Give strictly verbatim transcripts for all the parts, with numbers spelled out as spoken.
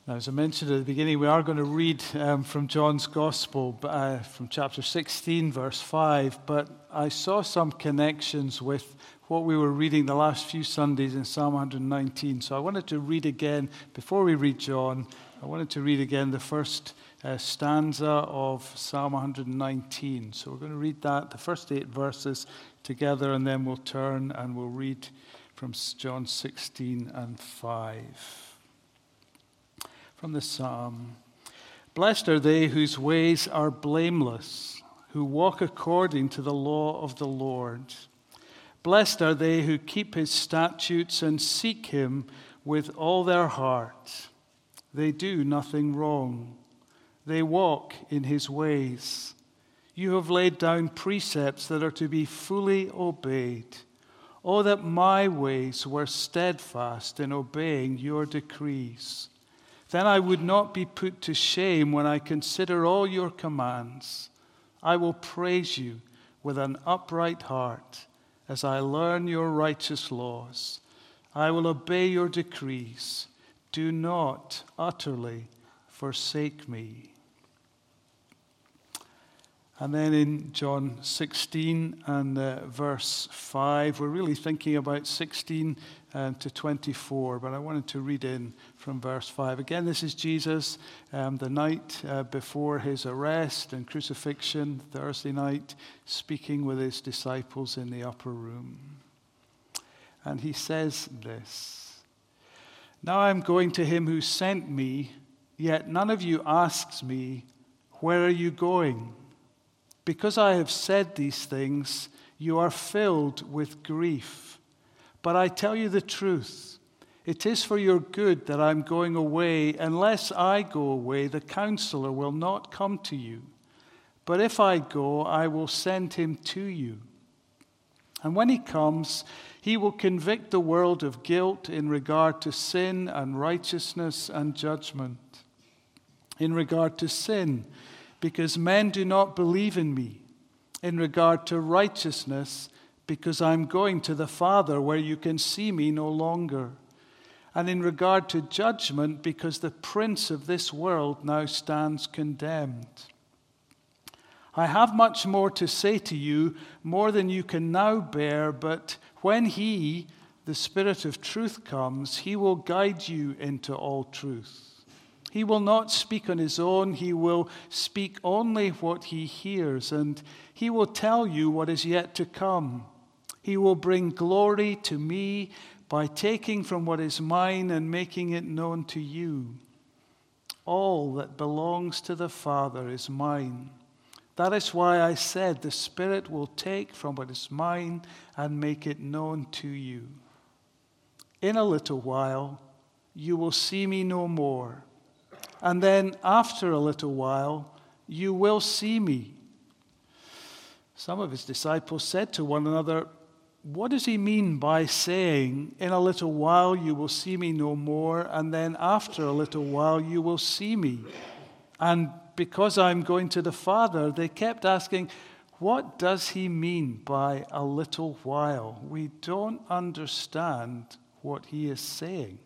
Now, as I mentioned at the beginning, we are going to read um, from John's Gospel, uh, from chapter sixteen, verse five, but I saw some connections with what we were reading the last few Sundays in Psalm one nineteen. So I wanted to read again, before we read John, I wanted to read again the first uh, stanza of Psalm one nineteen. So we're going to read that, the first eight verses together, and then we'll turn and we'll read from John sixteen and five. From the psalm. Blessed are they whose ways are blameless, who walk according to the law of the Lord. Blessed are they who keep his statutes and seek him with all their heart. They do nothing wrong. They walk in his ways. You have laid down precepts that are to be fully obeyed. Oh, that my ways were steadfast in obeying your decrees. Then I would not be put to shame when I consider all your commands. I will praise you with an upright heart as I learn your righteous laws. I will obey your decrees. Do not utterly forsake me. And then in John sixteen and uh, verse five, we're really thinking about sixteen uh, to twenty-four, but I wanted to read in from verse five. Again, this is Jesus, um, the night uh, before his arrest and crucifixion, Thursday night, speaking with his disciples in the upper room. And he says this, "Now I am going to him who sent me, yet none of you asks me, 'Where are you going?' Because I have said these things, you are filled with grief. But I tell you the truth. It is for your good that I am going away. Unless I go away, the counselor will not come to you. But if I go, I will send him to you. And when he comes, he will convict the world of guilt in regard to sin and righteousness and judgment. In regard to sin, because men do not believe in me. In regard to righteousness, because I'm going to the Father where you can see me no longer. And in regard to judgment, because the prince of this world now stands condemned. I have much more to say to you, more than you can now bear, but when he, the Spirit of truth, comes, he will guide you into all truth. He will not speak on his own. He will speak only what he hears, and he will tell you what is yet to come. He will bring glory to me by taking from what is mine and making it known to you. All that belongs to the Father is mine. That is why I said the Spirit will take from what is mine and make it known to you. In a little while, you will see me no more. And then after a little while, you will see me." Some of his disciples said to one another, "What does he mean by saying, 'In a little while you will see me no more, and then after a little while you will see me'?" And because I'm going to the Father, they kept asking, "What does he mean by a little while? We don't understand what he is saying."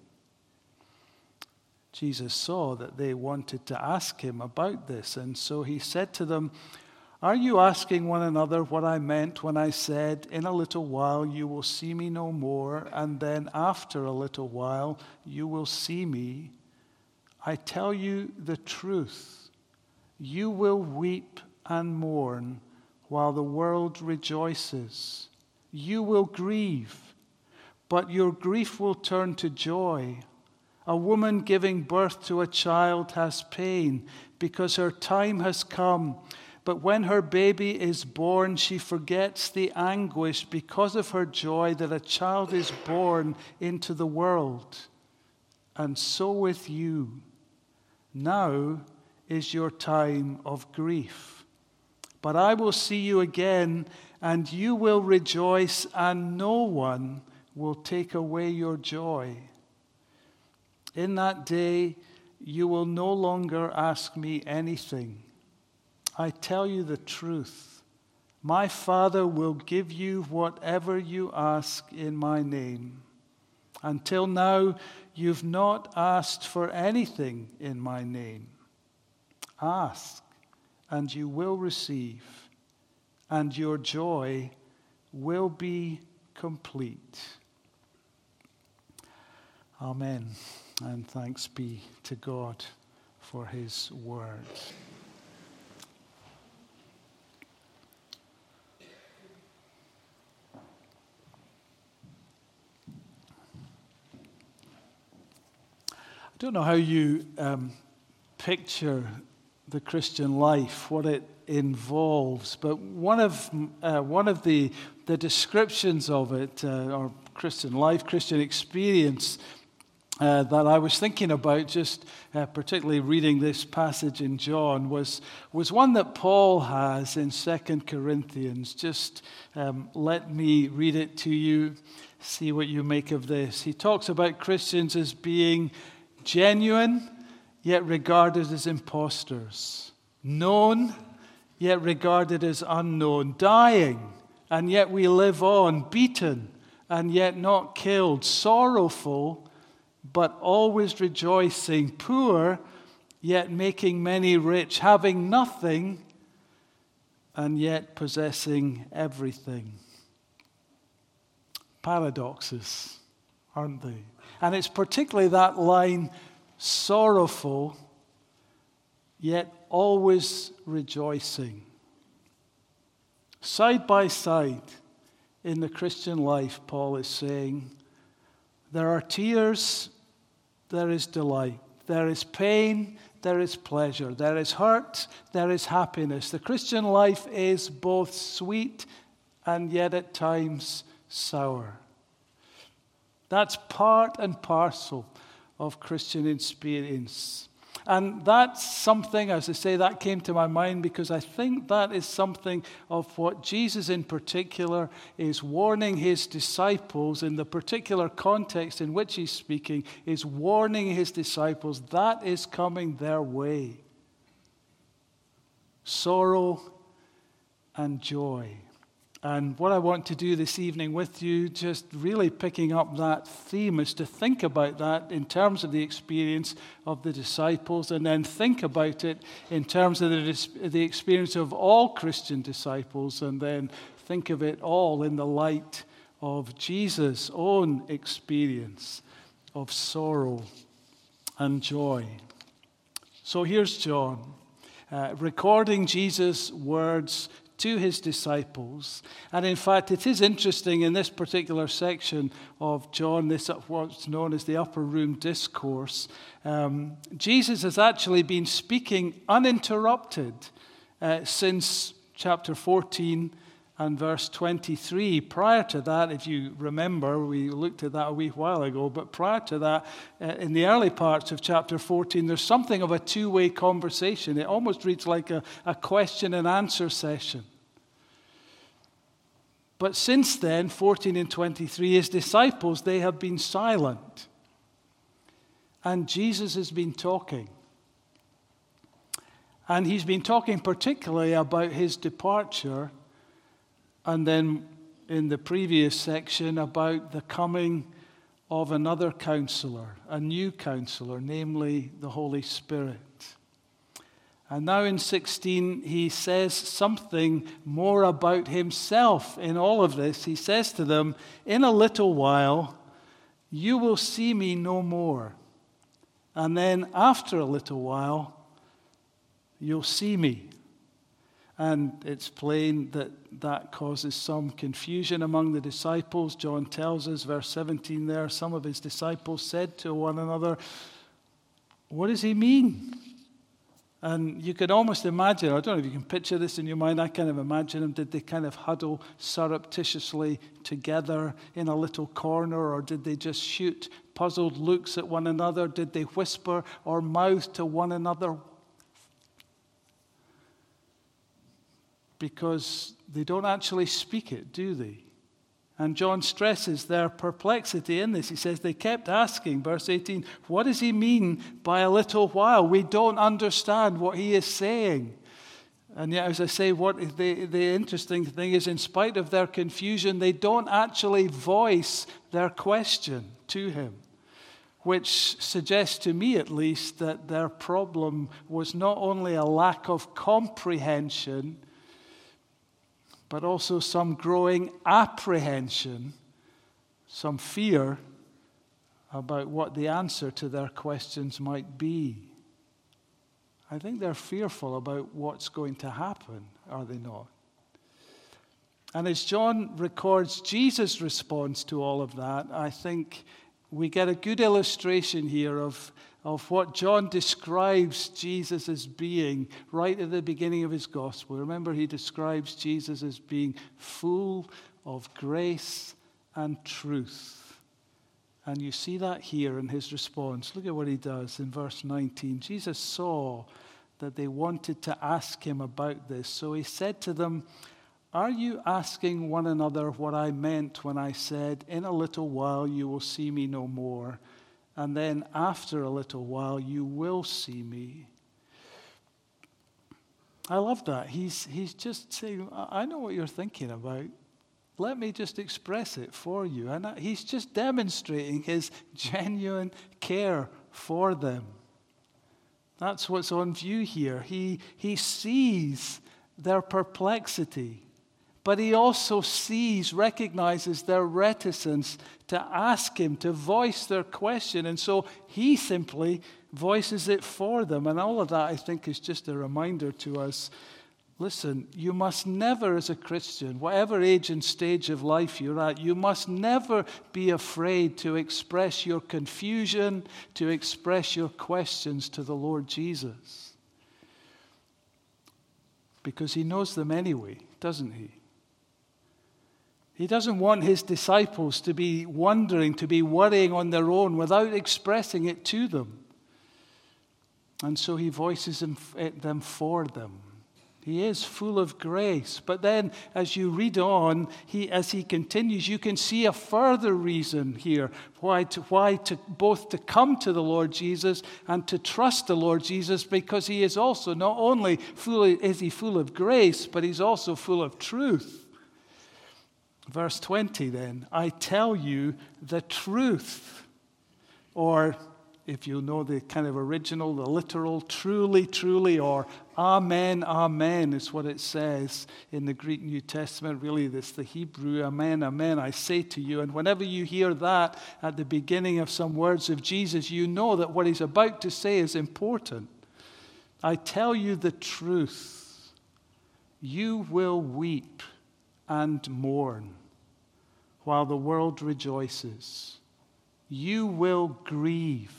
Jesus saw that they wanted to ask him about this, and so he said to them, "Are you asking one another what I meant when I said, 'In a little while you will see me no more, and then after a little while you will see me'? I tell you the truth. You will weep and mourn while the world rejoices. You will grieve, but your grief will turn to joy. A woman giving birth to a child has pain because her time has come. But when her baby is born, she forgets the anguish because of her joy that a child is born into the world. And so with you. Now is your time of grief. But I will see you again, and you will rejoice, and no one will take away your joy. In that day, you will no longer ask me anything. I tell you the truth. My Father will give you whatever you ask in my name. Until now, you've not asked for anything in my name. Ask, and you will receive, and your joy will be complete. Amen. And thanks be to God for his word. I don't know how you um, picture the Christian life, what it involves, but one of uh, one of the the descriptions of it, uh, or Christian life, Christian experience, uh, that I was thinking about, just uh, particularly reading this passage in John, was was one that Paul has in Second Corinthians. Just um, let me read it to you. See what you make of this. He talks about Christians as being genuine, yet regarded as impostors. Known, yet regarded as unknown. Dying, and yet we live on. Beaten, and yet not killed. Sorrowful, but always rejoicing. Poor, yet making many rich. Having nothing, and yet possessing everything. Paradoxes, aren't they? And it's particularly that line, sorrowful, yet always rejoicing. Side by side in the Christian life, Paul is saying, there are tears, there is delight. There is pain, there is pleasure. There is hurt, there is happiness. The Christian life is both sweet and yet at times sour. That's part and parcel of Christian experience. And that's something, as I say, that came to my mind because I think that is something of what Jesus in particular is warning his disciples in the particular context in which he's speaking, is warning his disciples that is coming their way. Sorrow and joy. And what I want to do this evening with you, just really picking up that theme, is to think about that in terms of the experience of the disciples, and then think about it in terms of the, the experience of all Christian disciples, and then think of it all in the light of Jesus' own experience of sorrow and joy. So here's John, uh, recording Jesus' words to his disciples. And in fact, it is interesting in this particular section of John, this what's known as the Upper Room Discourse, um, Jesus has actually been speaking uninterrupted uh, since chapter fourteen and verse twenty-three. Prior to that, if you remember, we looked at that a wee while ago, but prior to that, uh, in the early parts of chapter fourteen, there's something of a two-way conversation. It almost reads like a, a question and answer session. But since then, fourteen and twenty-three, his disciples, they have been silent. And Jesus has been talking. And he's been talking particularly about his departure, and then in the previous section about the coming of another counselor, a new counselor, namely the Holy Spirit. And now in sixteen, he says something more about himself in all of this. He says to them, in a little while, you will see me no more. And then after a little while, you'll see me. And it's plain that that causes some confusion among the disciples. John tells us, verse seventeen there, some of his disciples said to one another, what does he mean? And you could almost imagine, I don't know if you can picture this in your mind, I kind of imagine them, did they kind of huddle surreptitiously together in a little corner, or did they just shoot puzzled looks at one another? Did they whisper or mouth to one another? Because they don't actually speak it, do they? And John stresses their perplexity in this. He says they kept asking, verse eighteen, what does he mean by a little while? We don't understand what he is saying. And yet, as I say, what the, the interesting thing is, in spite of their confusion, they don't actually voice their question to him, which suggests to me at least that their problem was not only a lack of comprehension, but also some growing apprehension, some fear about what the answer to their questions might be. I think they're fearful about what's going to happen, are they not? And as John records Jesus' response to all of that, I think we get a good illustration here of, of what John describes Jesus as being right at the beginning of his gospel. Remember, he describes Jesus as being full of grace and truth. And you see that here in his response. Look at what he does in verse nineteen. Jesus saw that they wanted to ask him about this. So he said to them, "Are you asking one another what I meant when I said, 'In a little while you will see me no more, and then after a little while you will see me'?" I love that. He's, he's just saying, I know what you're thinking about. Let me just express it for you. And he's just demonstrating his genuine care for them. That's what's on view here. He, he sees their perplexity, but he also sees, recognizes their reticence to ask him, to voice their question. And so he simply voices it for them. And all of that, I think, is just a reminder to us. Listen, you must never, as a Christian, whatever age and stage of life you're at, you must never be afraid to express your confusion, to express your questions to the Lord Jesus. Because he knows them anyway, doesn't he? He doesn't want his disciples to be wondering, to be worrying on their own without expressing it to them. And so he voices them for them. He is full of grace. But then as you read on, he, as he continues, you can see a further reason here why to, why to both to come to the Lord Jesus and to trust the Lord Jesus, because he is also not only full of, is he full of grace, but he's also full of truth. Verse twenty then, "I tell you the truth," or if you know the kind of original, the literal, "truly, truly," or "amen, amen" is what it says in the Greek New Testament. Really, it's the Hebrew, "amen, amen, I say to you." And whenever you hear that at the beginning of some words of Jesus, you know that what he's about to say is important. "I tell you the truth. You will weep and mourn while the world rejoices. You will grieve."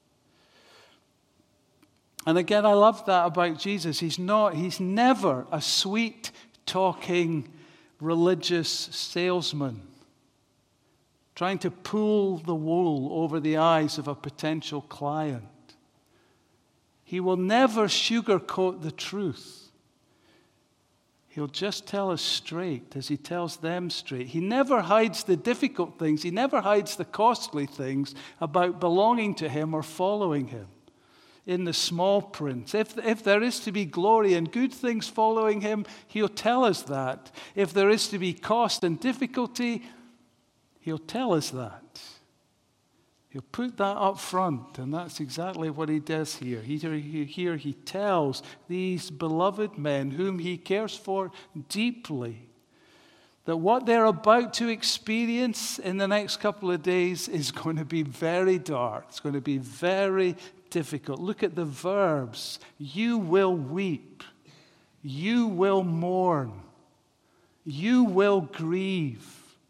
And again, I love that about Jesus. He's not, he's never a sweet-talking religious salesman trying to pull the wool over the eyes of a potential client. He will never sugarcoat the truth. He'll just tell us straight as he tells them straight. He never hides the difficult things. He never hides the costly things about belonging to him or following him. In the small print. If, if there is to be glory and good things following him, he'll tell us that. If there is to be cost and difficulty, he'll tell us that. He'll put that up front, and that's exactly what he does here. Here he, here he tells these beloved men whom he cares for deeply that what they're about to experience in the next couple of days is going to be very dark. It's going to be very difficult. Look at the verbs. You will weep. You will mourn. You will grieve.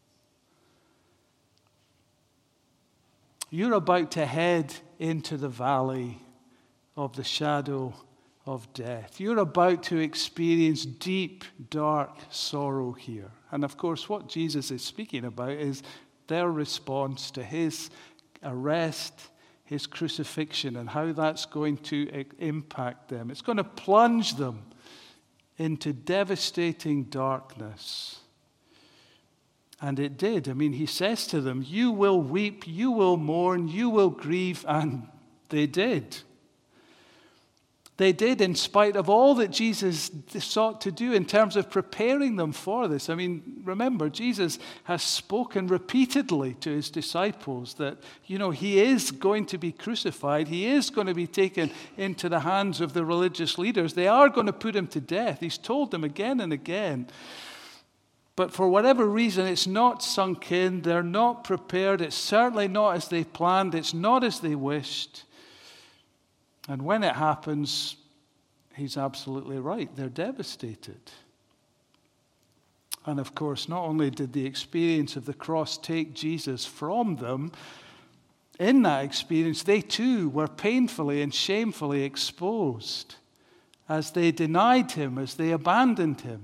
You're about to head into the valley of the shadow of death. You're about to experience deep, dark sorrow here. And of course, what Jesus is speaking about is their response to his arrest, his crucifixion, and how that's going to impact them. It's going to plunge them into devastating darkness. And it did. I mean, he says to them, you will weep, you will mourn, you will grieve, and they did. They did, in spite of all that Jesus sought to do in terms of preparing them for this. I mean, remember, Jesus has spoken repeatedly to his disciples that, you know, he is going to be crucified. He is going to be taken into the hands of the religious leaders. They are going to put him to death. He's told them again and again. But for whatever reason, it's not sunk in. They're not prepared. It's certainly not as they planned. It's not as they wished. And when it happens, he's absolutely right. They're devastated. And of course, not only did the experience of the cross take Jesus from them, in that experience, they too were painfully and shamefully exposed as they denied him, as they abandoned him.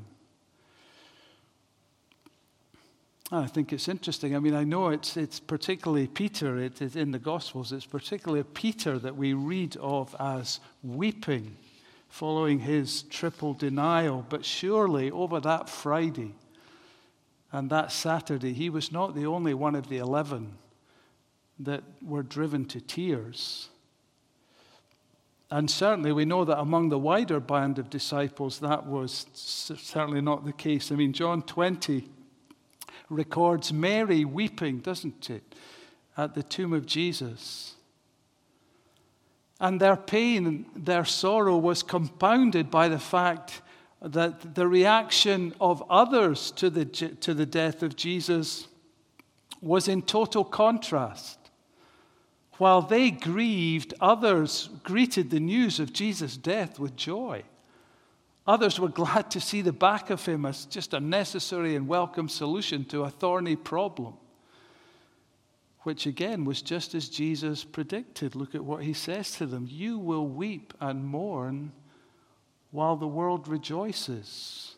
I think it's interesting. I mean, I know it's it's particularly Peter, it is in the Gospels, it's particularly Peter that we read of as weeping following his triple denial. But surely over that Friday and that Saturday, he was not the only one of the eleven that were driven to tears. And certainly we know that among the wider band of disciples, that was certainly not the case. I mean, John twenty records Mary weeping, doesn't it, at the tomb of Jesus. And their pain, their sorrow was compounded by the fact that the reaction of others to the, to the death of Jesus was in total contrast. While they grieved, others greeted the news of Jesus' death with joy. Others were glad to see the back of him as just a necessary and welcome solution to a thorny problem, which again was just as Jesus predicted. Look at what he says to them. You will weep and mourn while the world rejoices.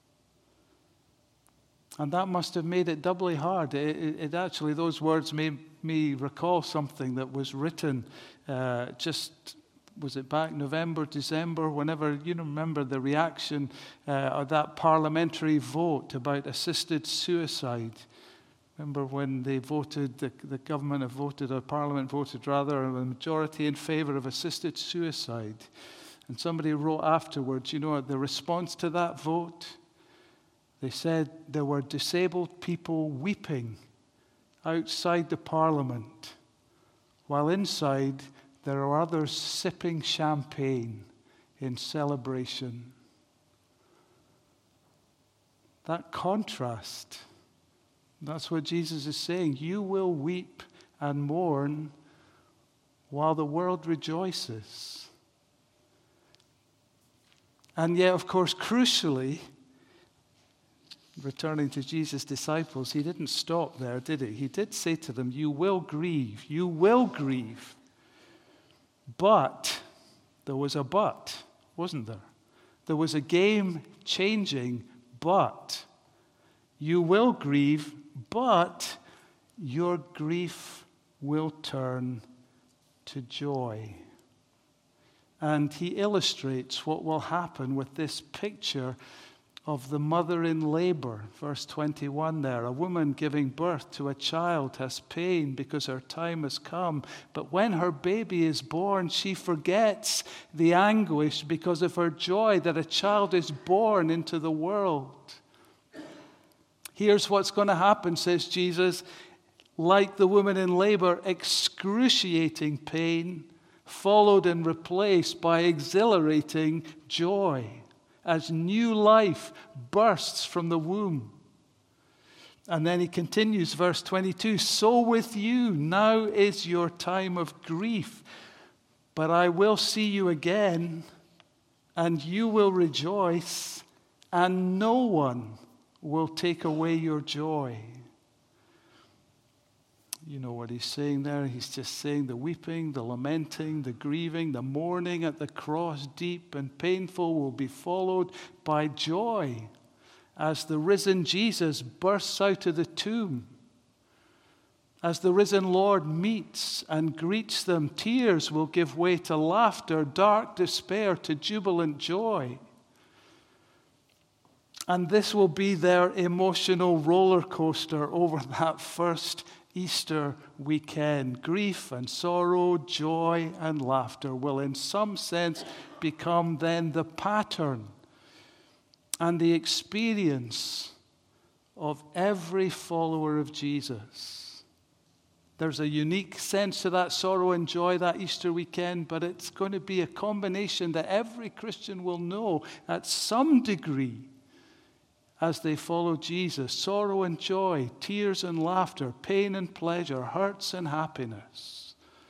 And that must have made it doubly hard. It, it, it actually, those words made me recall something that was written uh, just... was it back November, December, whenever, you know, remember the reaction uh, of that parliamentary vote about assisted suicide. Remember when they voted, the, the government have voted, or Parliament voted rather, a majority in favor of assisted suicide. And somebody wrote afterwards, you know, the response to that vote, they said there were disabled people weeping outside the Parliament, while inside there are others sipping champagne in celebration. That contrast, that's what Jesus is saying. You will weep and mourn while the world rejoices. And yet, of course, crucially, returning to Jesus' disciples, he didn't stop there, did he? He did say to them, you will grieve, you will grieve. But there was a but, wasn't there? There was a game-changing but. You will grieve, but your grief will turn to joy. And he illustrates what will happen with this picture of the mother in labor. Verse twenty-one there, a woman giving birth to a child has pain because her time has come. But when her baby is born, she forgets the anguish because of her joy that a child is born into the world. Here's what's going to happen, says Jesus. Like the woman in labor, excruciating pain, followed and replaced by exhilarating joy, as new life bursts from the womb. And then he continues, verse twenty-two, so with you, now is your time of grief, but I will see you again, and you will rejoice, and no one will take away your joy. You know what he's saying there? He's just saying the weeping, the lamenting, the grieving, the mourning at the cross, deep and painful, will be followed by joy as the risen Jesus bursts out of the tomb. As the risen Lord meets and greets them, tears will give way to laughter, dark despair to jubilant joy. And this will be their emotional roller coaster over that first Easter weekend, grief and sorrow, joy and laughter will in some sense become then the pattern and the experience of every follower of Jesus. There's a unique sense to that sorrow and joy that Easter weekend, but it's going to be a combination that every Christian will know at some degree as they follow Jesus. Sorrow and joy, tears and laughter, pain and pleasure, hurts and happiness.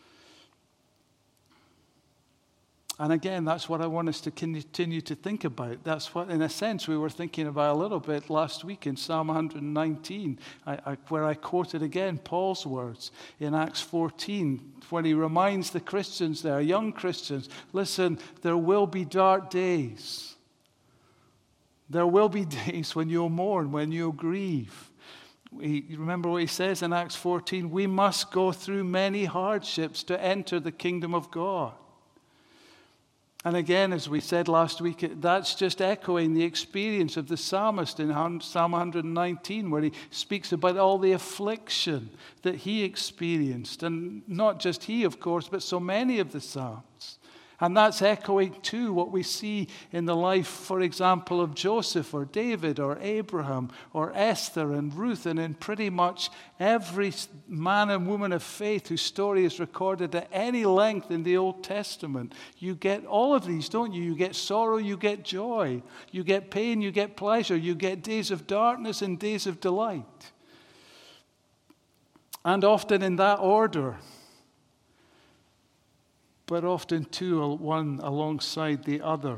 And again, that's what I want us to continue to think about. That's what, in a sense, we were thinking about a little bit last week in Psalm one nineteen, I, I, where I quoted again Paul's words in Acts fourteen, when he reminds the Christians there, young Christians, listen, there will be dark days. There will be days when you'll mourn, when you'll grieve. We, remember what he says in Acts fourteen, we must go through many hardships to enter the kingdom of God. And again, as we said last week, that's just echoing the experience of the psalmist in Psalm one nineteen, where he speaks about all the affliction that he experienced. And not just he, of course, but so many of the psalms. And that's echoing, too, what we see in the life, for example, of Joseph or David or Abraham or Esther and Ruth, and in pretty much every man and woman of faith whose story is recorded at any length in the Old Testament. You get all of these, don't you? You get sorrow, you get joy. You get pain, you get pleasure. You get days of darkness and days of delight. And often in that order, but often two, one alongside the other.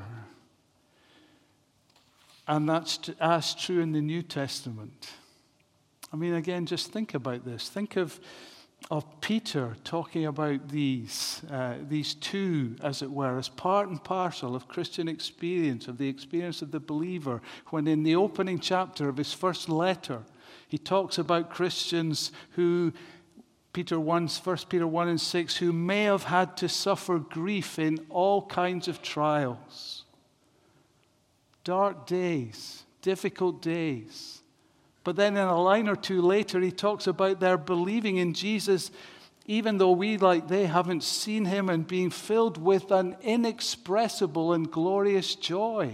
And that's as true in the New Testament. I mean, again, just think about this. Think of, of Peter talking about these, uh, these two, as it were, as part and parcel of Christian experience, of the experience of the believer, when in the opening chapter of his first letter, he talks about Christians who Peter one, First Peter one and six, who may have had to suffer grief in all kinds of trials. Dark days, difficult days. But then in a line or two later, he talks about their believing in Jesus, even though we, like they, haven't seen him, and being filled with an inexpressible and glorious joy.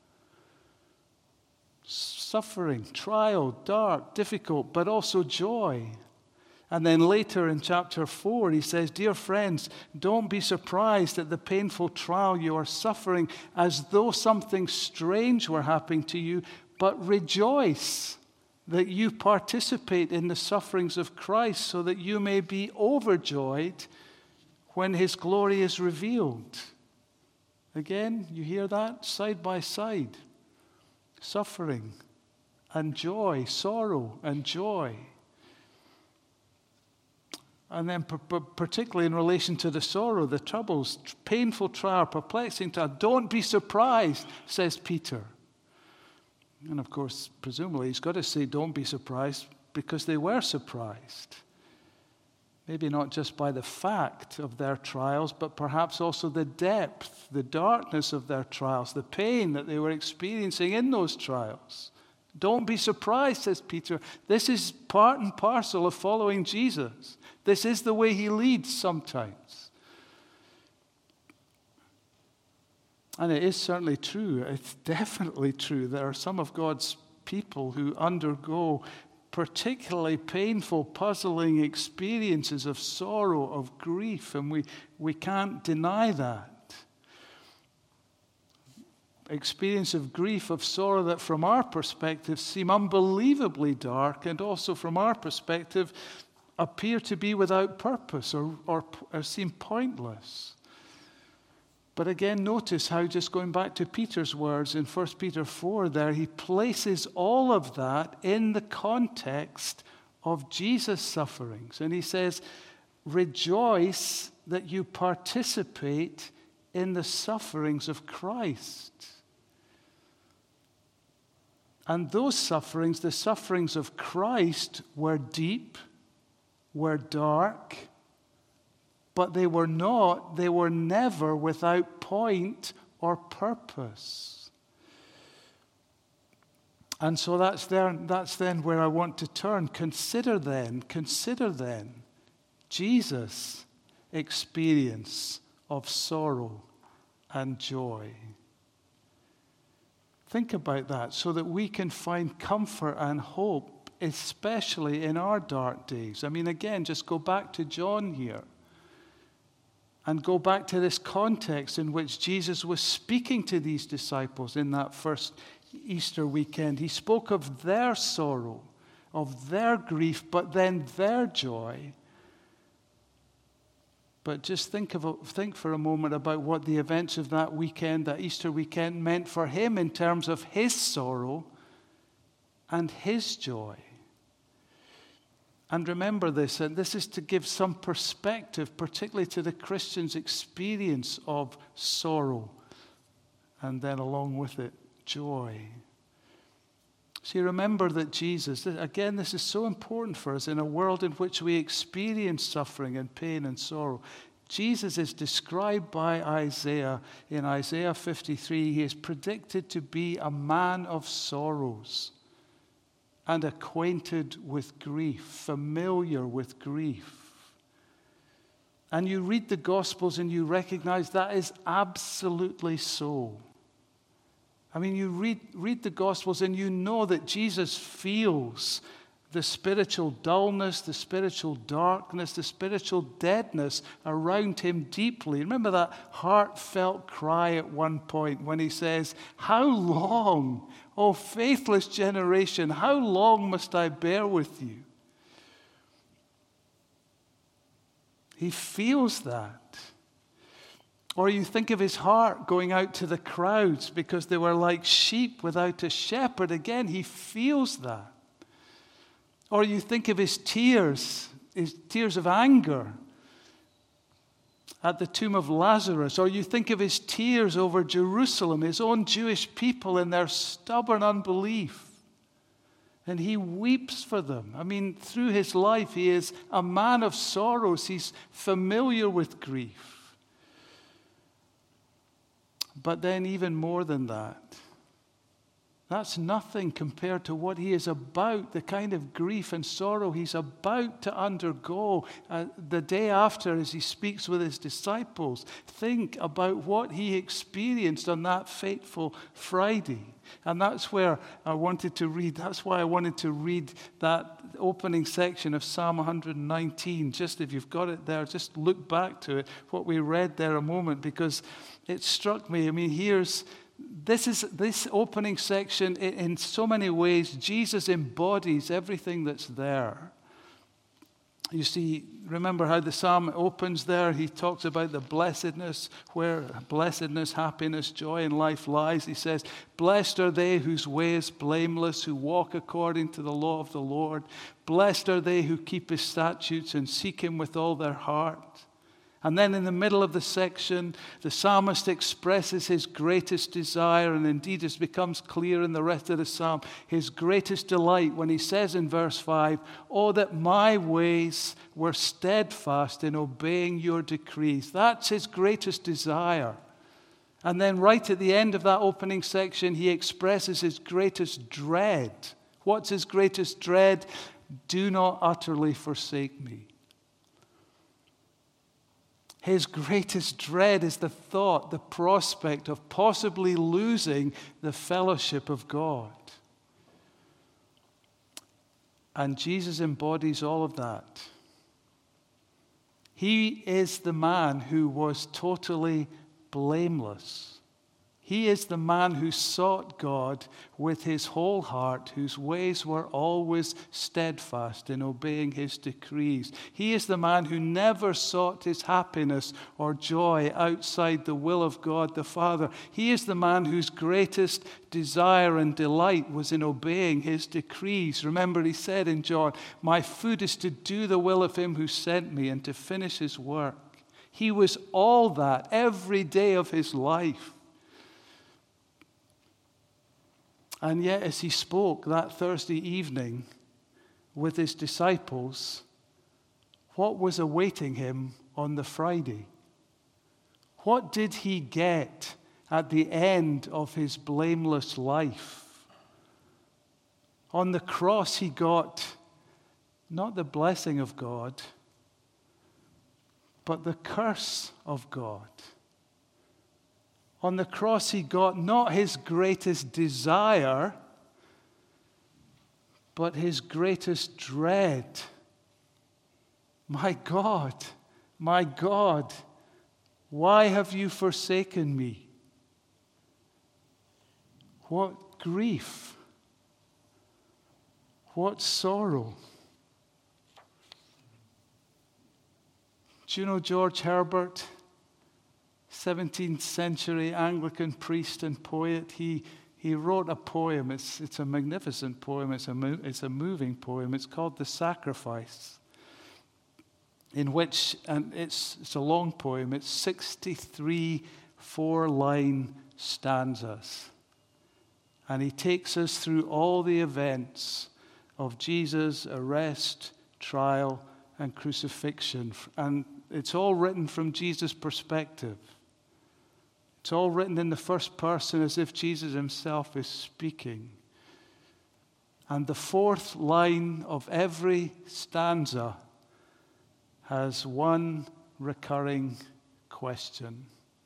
Suffering, trial, dark, difficult, but also joy. And then later in chapter four, he says, dear friends, don't be surprised at the painful trial you are suffering as though something strange were happening to you, but rejoice that you participate in the sufferings of Christ so that you may be overjoyed when his glory is revealed. Again, you hear that? Side by side. Suffering and joy, sorrow and joy. And then particularly in relation to the sorrow, the troubles, painful trial, perplexing trial. Don't be surprised, says Peter. And of course, presumably, he's got to say don't be surprised because they were surprised. Maybe not just by the fact of their trials, but perhaps also the depth, the darkness of their trials, the pain that they were experiencing in those trials. Don't be surprised, says Peter. This is part and parcel of following Jesus. This is the way he leads sometimes. And it is certainly true. It's definitely true. There are some of God's people who undergo particularly painful, puzzling experiences of sorrow, of grief, and we, we can't deny that. Experience of grief, of sorrow that from our perspective seem unbelievably dark, and also from our perspective appear to be without purpose or, or, or seem pointless. But again, notice how, just going back to Peter's words in First Peter four there, he places all of that in the context of Jesus' sufferings. And he says, rejoice that you participate in the sufferings of Christ. And those sufferings, the sufferings of Christ, were deep, were dark, but they were not, they were never without point or purpose. And so that's there, that's then where I want to turn. Consider then, consider then Jesus' experience of sorrow and joy. Think about that so that we can find comfort and hope, especially in our dark days. I mean, again, just go back to John here and go back to this context in which Jesus was speaking to these disciples in that first Easter weekend. He spoke of their sorrow, of their grief, but then their joy. But just think of think for a moment about what the events of that weekend, that Easter weekend, meant for him in terms of his sorrow and his joy. And remember this, and this is to give some perspective, particularly to the Christian's experience of sorrow, and then along with it, joy. See, remember that Jesus, again, this is so important for us in a world in which we experience suffering and pain and sorrow. Jesus is described by Isaiah in Isaiah fifty-three. He is predicted to be a man of sorrows and acquainted with grief, familiar with grief. And you read the Gospels and you recognize that is absolutely so. I mean, you read, read the Gospels and you know that Jesus feels the spiritual dullness, the spiritual darkness, the spiritual deadness around him deeply. Remember that heartfelt cry at one point when he says, "How long, O faithless generation, how long must I bear with you?" He feels that. Or you think of his heart going out to the crowds because they were like sheep without a shepherd. Again, he feels that. Or you think of his tears, his tears of anger at the tomb of Lazarus. Or you think of his tears over Jerusalem, his own Jewish people in their stubborn unbelief. And he weeps for them. I mean, through his life, he is a man of sorrows. He's familiar with grief. But then even more than that, that's nothing compared to what he is about, the kind of grief and sorrow he's about to undergo uh, the day after as he speaks with his disciples. Think about what he experienced on that fateful Friday. And that's where I wanted to read, that's why I wanted to read that opening section of Psalm one nineteen. Just if you've got it there, just look back to it, what we read there a moment, because it struck me. I mean, here's, this is, this opening section, in, in so many ways, Jesus embodies everything that's there. You see, remember how the psalm opens there? He talks about the blessedness, where blessedness, happiness, joy in life lies. He says, "Blessed are they whose way is blameless, who walk according to the law of the Lord. Blessed are they who keep his statutes and seek him with all their heart." And then in the middle of the section, the psalmist expresses his greatest desire, and indeed it becomes clear in the rest of the psalm, his greatest delight when he says in verse five, "Oh, that my ways were steadfast in obeying your decrees." That's his greatest desire. And then right at the end of that opening section, he expresses his greatest dread. What's his greatest dread? "Do not utterly forsake me." His greatest dread is the thought, the prospect of possibly losing the fellowship of God. And Jesus embodies all of that. He is the man who was totally blameless. He is the man who sought God with his whole heart, whose ways were always steadfast in obeying his decrees. He is the man who never sought his happiness or joy outside the will of God the Father. He is the man whose greatest desire and delight was in obeying his decrees. Remember, he said in John, "My food is to do the will of him who sent me and to finish his work." He was all that every day of his life. And yet, as he spoke that Thursday evening with his disciples, what was awaiting him on the Friday? What did he get at the end of his blameless life? On the cross, he got not the blessing of God, but the curse of God. On the cross, he got not his greatest desire, but his greatest dread. My God, my God, why have you forsaken me? What grief, what sorrow. Do you know George Herbert, seventeenth century Anglican priest and poet? He, he wrote a poem. It's, it's a magnificent poem. It's a, mo- it's a moving poem. It's called The Sacrifice, in which, and it's, it's a long poem, it's sixty-three four-line stanzas. And he takes us through all the events of Jesus' arrest, trial, and crucifixion. And it's all written from Jesus' perspective. It's all written in the first person as if Jesus himself is speaking. And the fourth line of every stanza has one recurring question.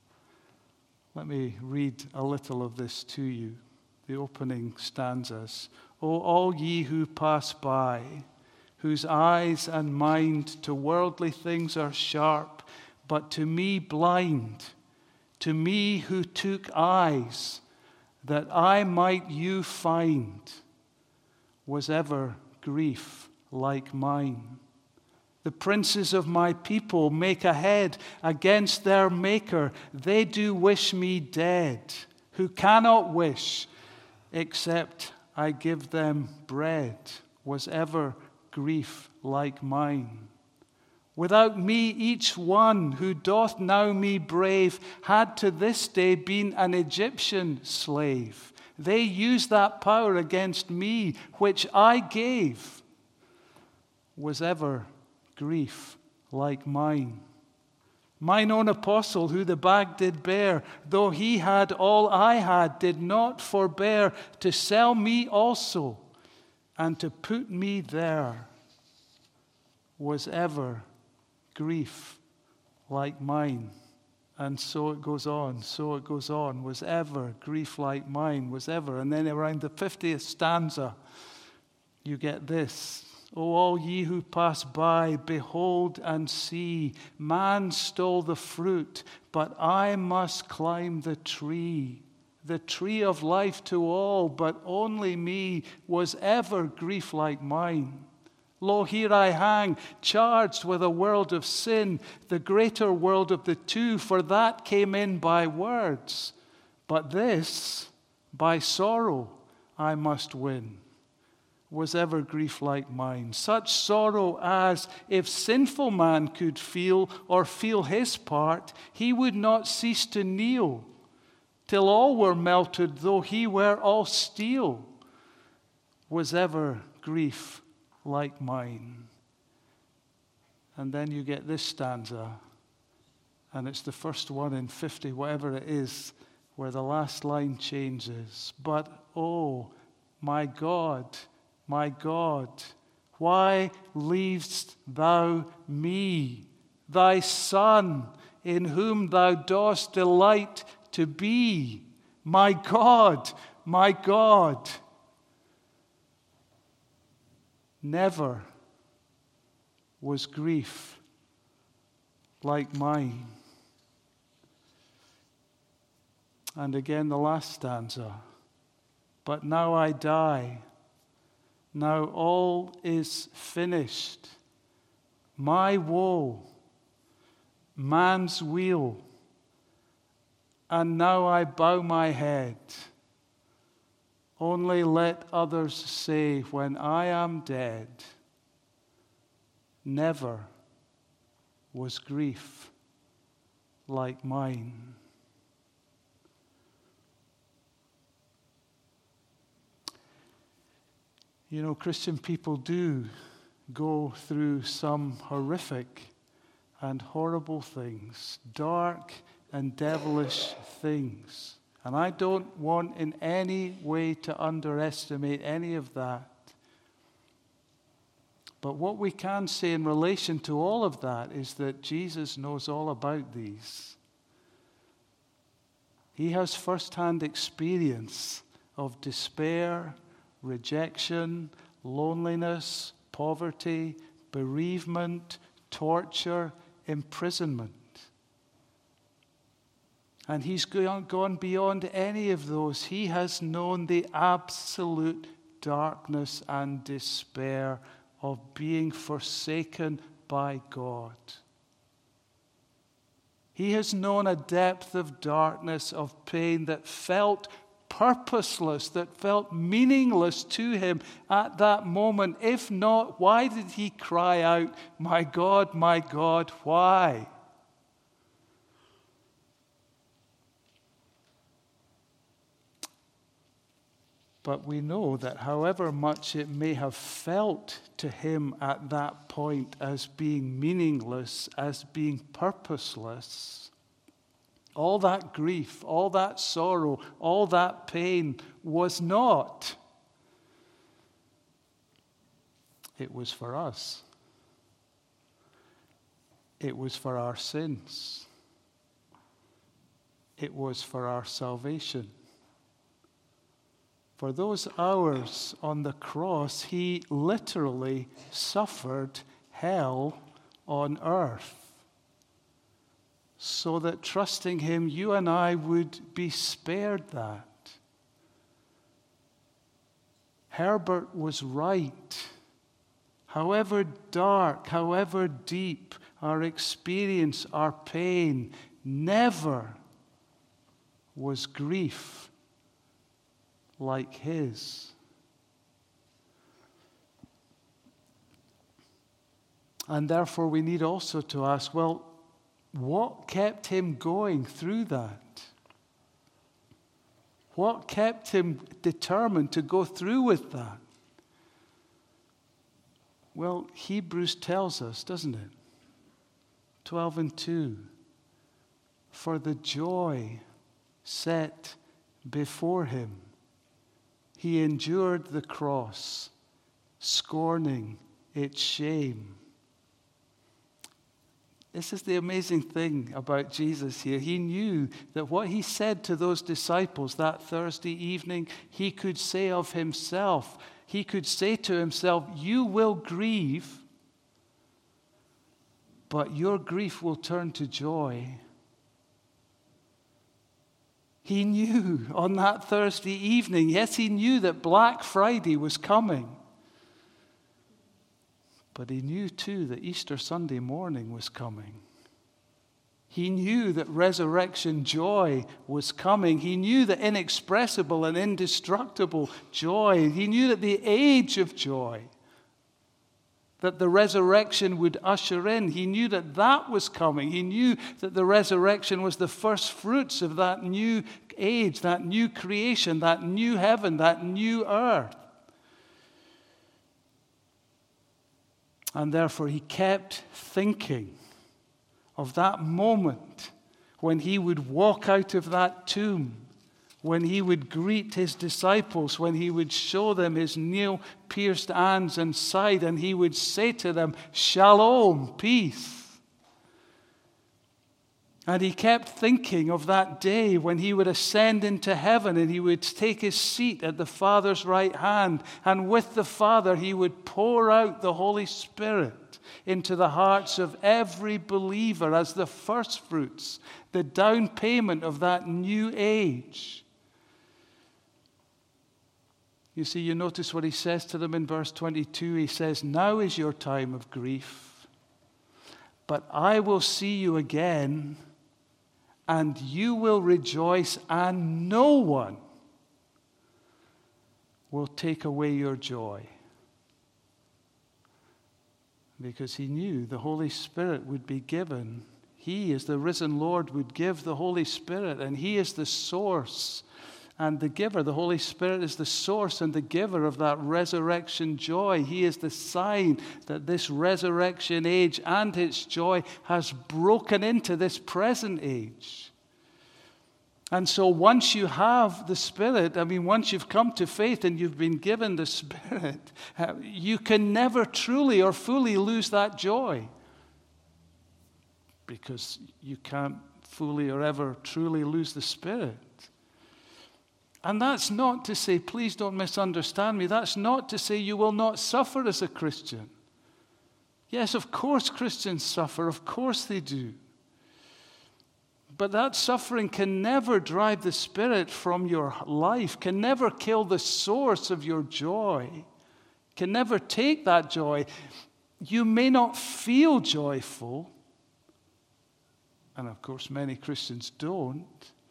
Let me read a little of this to you. The opening stanzas. O all ye who pass by, whose eyes and mind to worldly things are sharp, but to me blind, to me who took eyes, that I might you find, was ever grief like mine. The princes of my people make a head against their Maker. They do wish me dead, who cannot wish, except I give them bread, was ever grief like mine. Without me, each one who doth know me brave had to this day been an Egyptian slave. They use that power against me, which I gave, was ever grief like mine. Mine own apostle, who the bag did bear, though he had all I had, did not forbear to sell me also, and to put me there, was ever grief like mine. And so it goes on, so it goes on, was ever grief like mine, was ever. And then around the fiftieth stanza, you get this. O all ye who pass by, behold and see, man stole the fruit, but I must climb the tree, the tree of life to all, but only me was ever grief like mine. Lo, here I hang, charged with a world of sin, the greater world of the two, for that came in by words, but this by sorrow I must win. Was ever grief like mine, such sorrow as, if sinful man could feel or feel his part, he would not cease to kneel, till all were melted, though he were all steel. Was ever grief like mine. And then you get this stanza, and it's the first one in fifty, whatever it is, where the last line changes. But, oh, my God, my God, why leavest thou me, thy Son, in whom thou dost delight to be? My God, my God. Never was grief like mine. And again, the last stanza. But now I die. Now all is finished. My woe, man's weal, and now I bow my head. Only let others say, when I am dead, never was grief like mine. You know, Christian people do go through some horrific and horrible things, dark and devilish things. And I don't want in any way to underestimate any of that. But what we can say in relation to all of that is that Jesus knows all about these. He has first-hand experience of despair, rejection, loneliness, poverty, bereavement, torture, imprisonment. And he's gone beyond any of those. He has known the absolute darkness and despair of being forsaken by God. He has known a depth of darkness, of pain that felt purposeless, that felt meaningless to him at that moment. If not, why did he cry out, "My God, my God, why?" But we know that however much it may have felt to him at that point as being meaningless, as being purposeless, all that grief, all that sorrow, all that pain was not. It was for us. It was for our sins. It was for our salvation. For those hours on the cross, he literally suffered hell on earth, so that trusting him, you and I would be spared that. Herbert was right. However dark, however deep our experience, our pain, never was grief like his. And therefore we need also to ask, well, what kept him going through that? What kept him determined to go through with that? Well, Hebrews tells us, doesn't it? twelve and two. For the joy set before him, he endured the cross, scorning its shame. This is the amazing thing about Jesus here. He knew that what he said to those disciples that Thursday evening, he could say of himself. He could say to himself, "You will grieve, but your grief will turn to joy." He knew on that Thursday evening, yes, he knew that Black Friday was coming. But he knew too that Easter Sunday morning was coming. He knew that resurrection joy was coming. He knew the inexpressible and indestructible joy. He knew that the age of joy that the resurrection would usher in, he knew that that was coming. He knew that the resurrection was the first fruits of that new age, that new creation, that new heaven, that new earth. And therefore he kept thinking of that moment when he would walk out of that tomb, when he would greet his disciples, when he would show them his nail-pierced hands and side, and he would say to them, "Shalom, peace." And he kept thinking of that day when he would ascend into heaven and he would take his seat at the Father's right hand, and with the Father he would pour out the Holy Spirit into the hearts of every believer as the first fruits, the down payment of that new age. You see, you notice what he says to them in verse twenty-two. He says, "Now is your time of grief, but I will see you again, and you will rejoice, and no one will take away your joy." Because he knew the Holy Spirit would be given. He, as the risen Lord, would give the Holy Spirit, and he is the source and the giver. The Holy Spirit is the source and the giver of that resurrection joy. He is the sign that this resurrection age and its joy has broken into this present age. And so once you have the Spirit, I mean, once you've come to faith and you've been given the Spirit, uh, you can never truly or fully lose that joy. Because you can't fully or ever truly lose the Spirit. And that's not to say, please don't misunderstand me, that's not to say you will not suffer as a Christian. Yes, of course Christians suffer, of course they do. But that suffering can never drive the Spirit from your life, can never kill the source of your joy, can never take that joy. You may not feel joyful, and of course many Christians don't,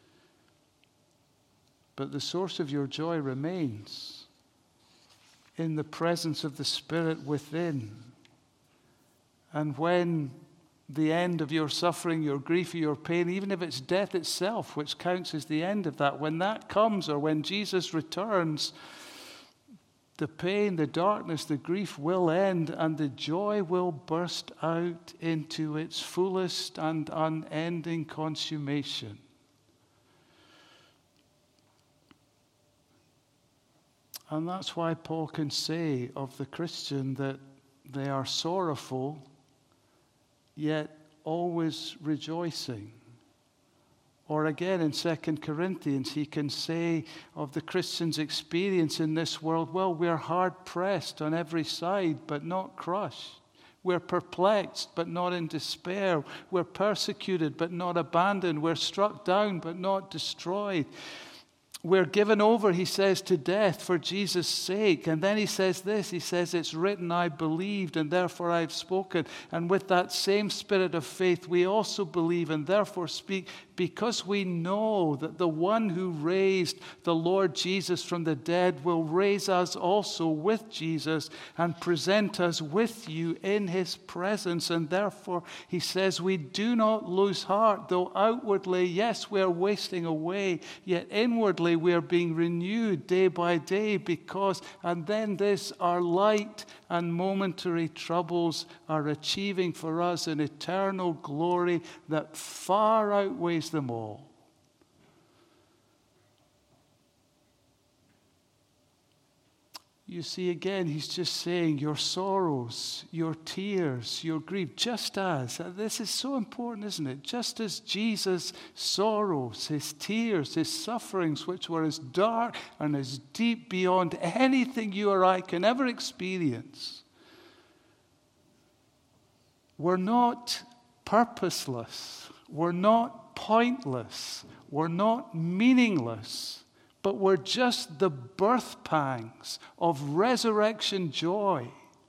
but the source of your joy remains in the presence of the Spirit within. And when the end of your suffering, your grief, or your pain, even if it's death itself, which counts as the end of that, when that comes, or when Jesus returns, the pain, the darkness, the grief will end, and the joy will burst out into its fullest and unending consummation. And that's why Paul can say of the Christian that they are sorrowful, yet always rejoicing. Or again in Second Corinthians, he can say of the Christian's experience in this world, well, we're hard-pressed on every side, but not crushed. We're perplexed, but not in despair. We're persecuted, but not abandoned. We're struck down, but not destroyed. We're given over, he says, to death for Jesus' sake. And then he says this, he says, it's written, I believed, and therefore I've spoken. And with that same spirit of faith, we also believe and therefore speak, because we know that the one who raised the Lord Jesus from the dead will raise us also with Jesus and present us with you in his presence. And therefore, he says, we do not lose heart, though outwardly, yes, we are wasting away, yet inwardly we are being renewed day by day, because, and then this, our light and momentary troubles are achieving for us an eternal glory that far outweighs them all. You see, again, he's just saying your sorrows, your tears, your grief, just as, this is so important, isn't it? Just as Jesus' sorrows, his tears, his sufferings, which were as dark and as deep beyond anything you or I can ever experience, were not purposeless, were not pointless, were not meaningless, but were just the birth pangs of resurrection joy.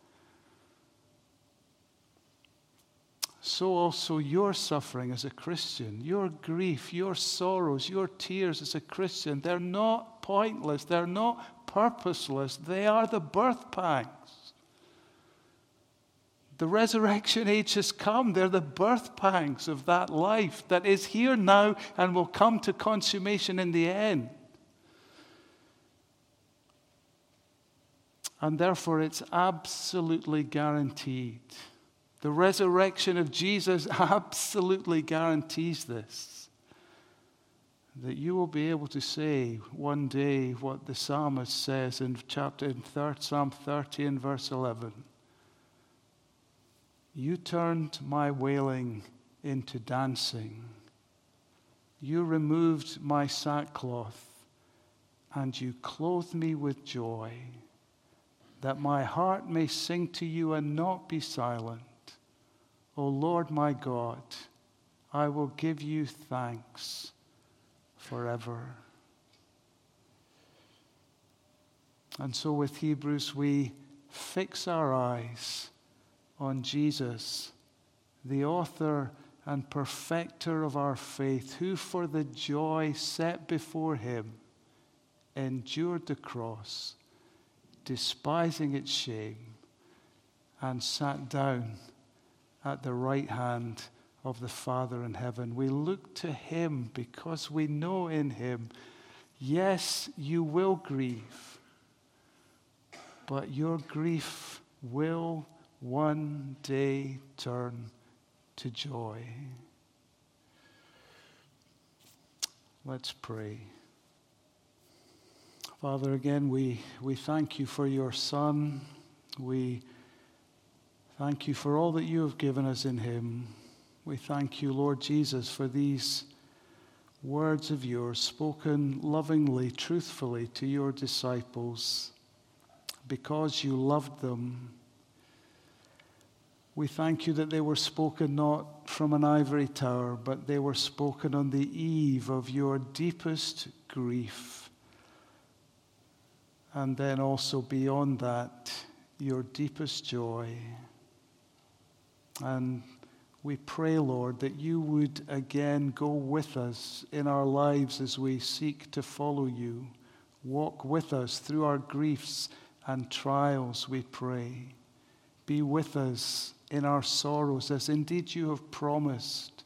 So also your suffering as a Christian, your grief, your sorrows, your tears as a Christian, they're not pointless, they're not purposeless, they are the birth pangs. The resurrection age has come. They're the birth pangs of that life that is here now and will come to consummation in the end. And therefore, it's absolutely guaranteed. The resurrection of Jesus absolutely guarantees this. That you will be able to say one day what the psalmist says in chapter in third, Psalm thirty and verse eleven. You turned my wailing into dancing. You removed my sackcloth, and you clothed me with joy, that my heart may sing to you and not be silent. O Lord my God, I will give you thanks forever. And so with Hebrews, we fix our eyes on Jesus, the author and perfecter of our faith, who for the joy set before him endured the cross, despising its shame, and sat down at the right hand of the Father in heaven. We look to him because we know in him, yes, you will grieve, but your grief will one day turn to joy. Let's pray. Father, again, we, we thank you for your Son. We thank you for all that you have given us in him. We thank you, Lord Jesus, for these words of yours spoken lovingly, truthfully to your disciples because you loved them. We thank you that they were spoken not from an ivory tower, but they were spoken on the eve of your deepest grief. And then also beyond that, your deepest joy. And we pray, Lord, that you would again go with us in our lives as we seek to follow you. Walk with us through our griefs and trials, we pray. Be with us in our sorrows, as indeed you have promised.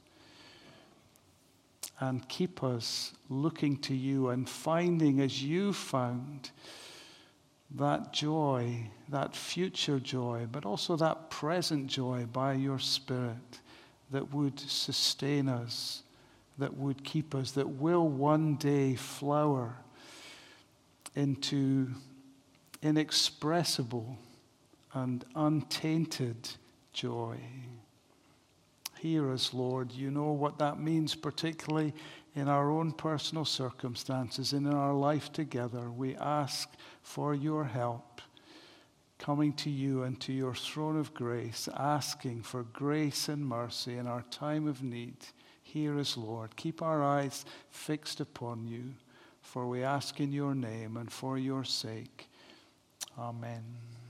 And keep us looking to you and finding, as you found, that joy, that future joy, but also that present joy by your Spirit that would sustain us, that would keep us, that will one day flower into inexpressible and untainted joy. Hear us, Lord. You know what that means, particularly in our own personal circumstances and in our life together. We ask for your help, coming to you and to your throne of grace, asking for grace and mercy in our time of need. Hear us, Lord. Keep our eyes fixed upon you, for we ask in your name and for your sake. Amen.